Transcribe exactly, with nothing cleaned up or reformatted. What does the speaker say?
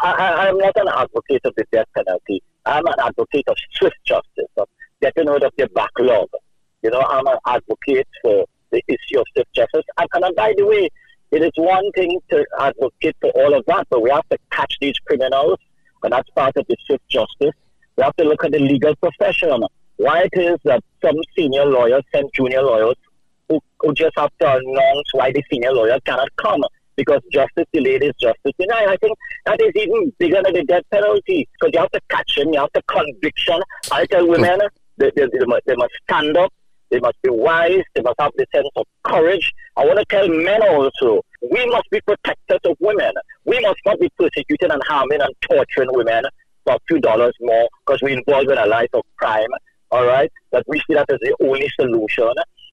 I, I'm not an advocate of the death penalty. I'm an advocate of swift justice, of getting rid of the backlog. You know, I'm an advocate for the issue of swift justice. And, and by the way, it is one thing to advocate for all of that, but we have to catch these criminals, and that's part of the swift justice. We have to look at the legal profession. Why it is that some senior lawyers send junior lawyers who, who just have to announce why the senior lawyer cannot come, because justice delayed is justice denied. I think that is even bigger than the death penalty, because you have to catch him, you have to conviction. I tell women they, they, they, must, they must stand up, they must be wise, they must have the sense of courage. I want to tell men also, we must be protectors of women. We must not be persecuting and harming and torturing women for a few dollars more because we're involved in a life of crime, all right? That we see that as the only solution.